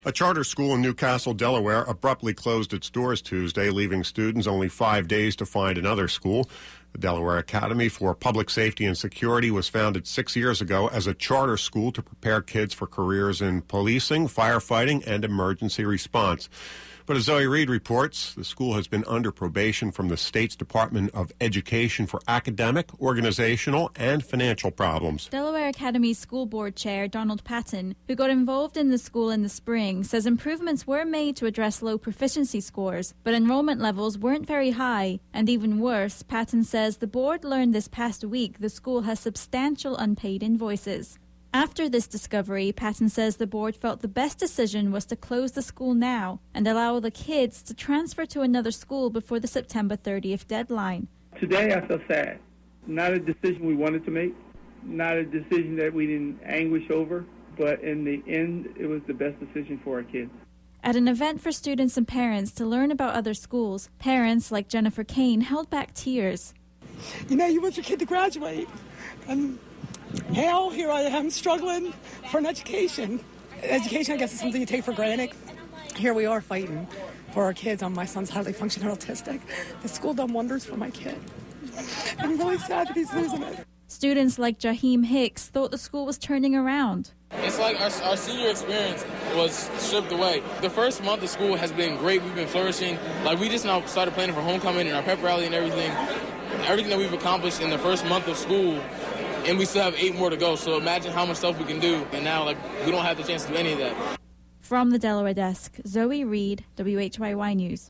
A charter school in Newcastle, Delaware, abruptly closed its doors Tuesday, leaving students only 5 days to find another school. The Delaware Academy for Public Safety and Security was founded 6 years ago as a charter school to prepare kids for careers in policing, firefighting, and emergency response. But as Zoe Reed reports, the school has been under probation from the state's Department of Education for academic, organizational, and financial problems. Delaware Academy School Board Chair Donald Patton, who got involved in the school in the spring, says improvements were made to address low proficiency scores, but enrollment levels weren't very high. And even worse, Patton says the board learned this past week the school has substantial unpaid invoices. After this discovery, Patton says the board felt the best decision was to close the school now and allow the kids to transfer to another school before the September 30th deadline. Today I feel sad. Not a decision we wanted to make, not a decision that we didn't anguish over, but in the end, it was the best decision for our kids. At an event for students and parents to learn about other schools, parents like Jennifer Kane held back tears. You know, you want your kid to graduate, and now here I am struggling for an education. Education, I guess, is something you take for granted. Here we are fighting for our kids. My son's highly functional autistic. The school done wonders for my kid. I'm really sad that he's losing it. Students like Jaheim Hicks thought the school was turning around. It's like our senior experience was stripped away. The first month of school has been great. We've been flourishing. Like, we just now started planning for homecoming and our pep rally and everything. Everything that we've accomplished in the first month of school, and we still have 8 more to go. So imagine how much stuff we can do. And now, we don't have the chance to do any of that. From the Delaware desk, Zoe Reed, WHYY News.